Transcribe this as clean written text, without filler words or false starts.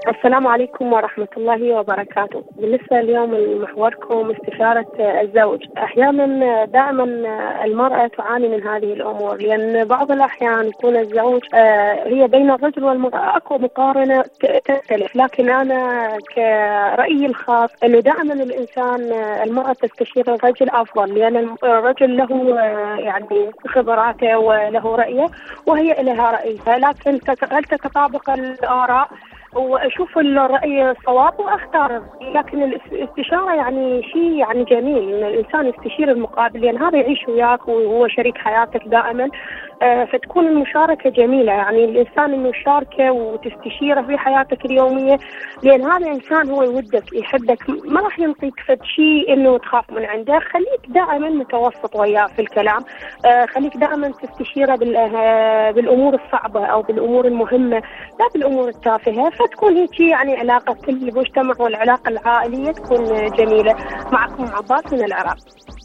السلام عليكم ورحمة الله وبركاته. بالنسبة اليوم محوركم استشارة الزوج، أحيانا دائما المرأة تعاني من هذه الأمور، لأن بعض الأحيان يكون الزوج هي بين الرجل والمرأة أكو مقارنة تختلف، لكن أنا كرأيي الخاص أنه دائما الإنسان المرأة تستشير الرجل أفضل، لأن الرجل له يعني خبراته وله رأيه وهي لها رأيها، لكن هل تتطابق الآراء واشوف الراي صواب واختار. لكن الاستشاره يعني شيء يعني جميل ان الانسان يستشير المقابل، لان هذا يعيش وياك وهو شريك حياتك دائما. فتكون المشاركه جميله، يعني الانسان انه يشاركه وتستشيره في حياتك اليوميه، لان هذا الانسان هو يودك يحبك، ما راح ينطيك فد شيء انه تخاف من عنده. خليك دائما متوسط وياه في الكلام، خليك دائما تستشيره بالامور الصعبه او بالامور المهمه، لا بالامور التافهه. فتكون هيك يعني علاقة كل المجتمع والعلاقة العائلية تكون جميلة. معكم عباس من العراق.